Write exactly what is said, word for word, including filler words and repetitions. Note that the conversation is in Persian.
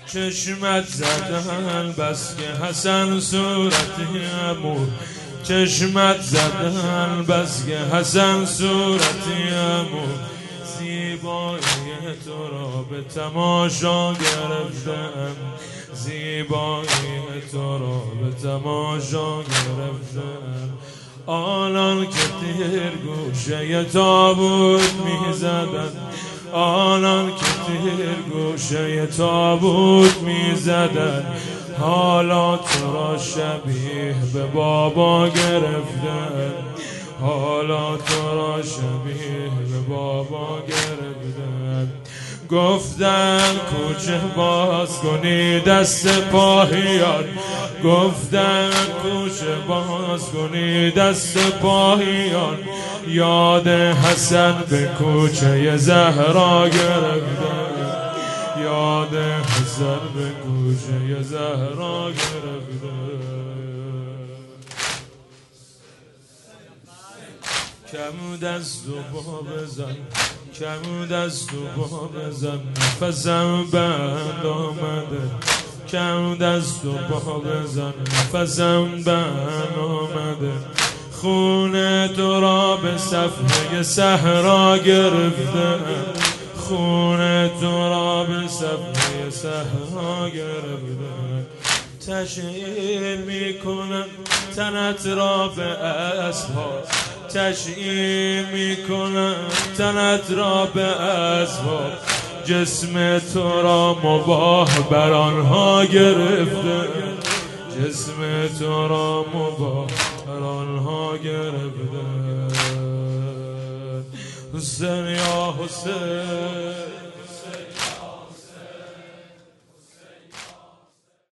چشمت زدن بس که حسن صورتی امور، چشمت زدن بس که حسن صورتی امور، زیبایی تو را به تماشا گرفتم، زیبایی تو را به تماشا گرفتم. آنان که تیر گوشه تابوت می زدن، آنان که تیر گوشه تابوت می زدن، حالا تو را شبیه به بابا گرفتن، حالا تو را شبیه به بابا گرفتن. گفتن کوچه باز کنی دست پاهیان، گفتن کوچه باز کنی دست پاهیان، یاد حسن به کوچه زهرا گرفتن، یاد حسن به کوچه زهرا گرفتن. کم دست و با بزن، کم دست و با بزن، نفسم بند آمده، کم دست و با بزن، نفسم بند آمده. خون تو را به صفحه صحرا گرفته، خون تو را به صفحه صحرا گرفته. تشعیل میکنم تنت را به اسباب، تشعیل میکنم تنت را به اسباب، جسم تو را مباح بر آنها گرفته، جسم تو را مباح بر آنها گرفته. حسین یا حسین